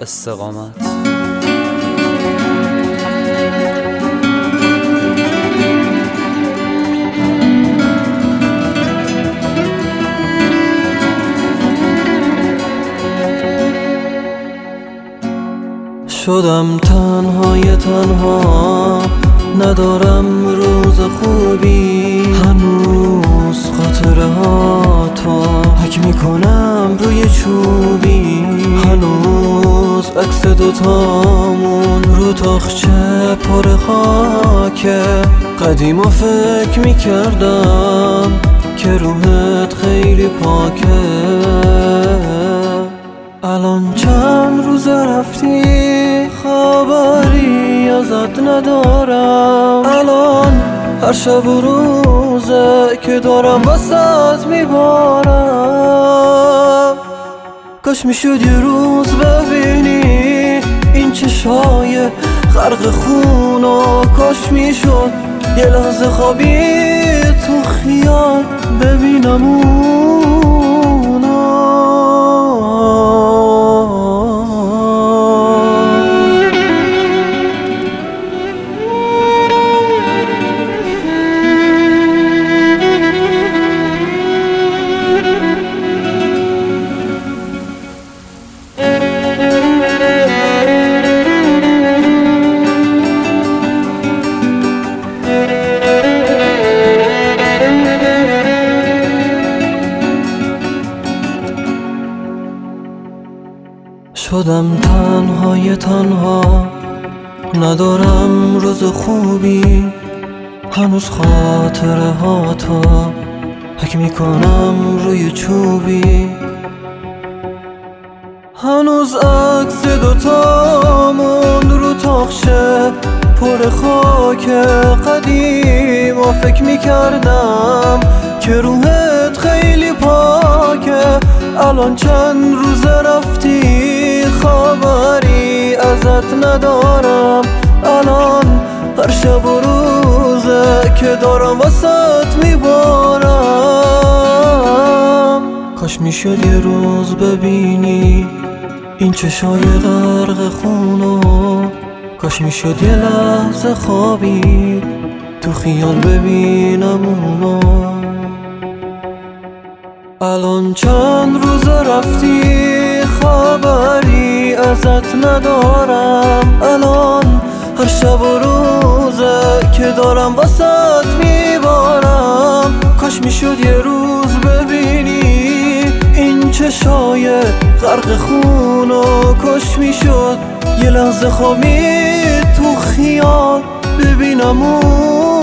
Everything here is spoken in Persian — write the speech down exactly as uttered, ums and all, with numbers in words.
استقامت. شدم تنهای تنها، ندارم روز خوبی، هنوز خاطره ها تو حک میکنم روی چوبی، هنوز عکس دوتامون رو تاخچه پر خاکه. قدیما فکر میکردم که روحت خیلی پاکه، الان چند روز رفتی خبری ازت ندارم. الان هر شب و روزه که دارم واسط میبارم. کاش میشد یه روز ببینی این چشای غرق خون و کاش میشد یه لحظه خوابی تو خیال ببینم اونا. شدم تنهای تنها، ندارم روز خوبی، هنوز خاطره ها تو حک میکنم روی چوبی، هنوز عکس دوتامون رو تاخچه پر خاکه. قدیما فکر میکردم که روحت خیلی پاکه، الان چند روز رفتی خبری ازت ندارم. الان هر شب و روزه که دارم واسط میبارم. کاش میشد یه روز ببینی این چشای غرق خونو، کاش میشد یه لحظه خوابی تو خیال ببینم اونو. الان چند روز رفتی خبری ازت ندارم. الان هر شب و روزه که دارم واسط میبارم. کاش میشد یه روز ببینی این چشای غرق خون و کاش میشد یه لحظه خوابی تو خیال ببینم اون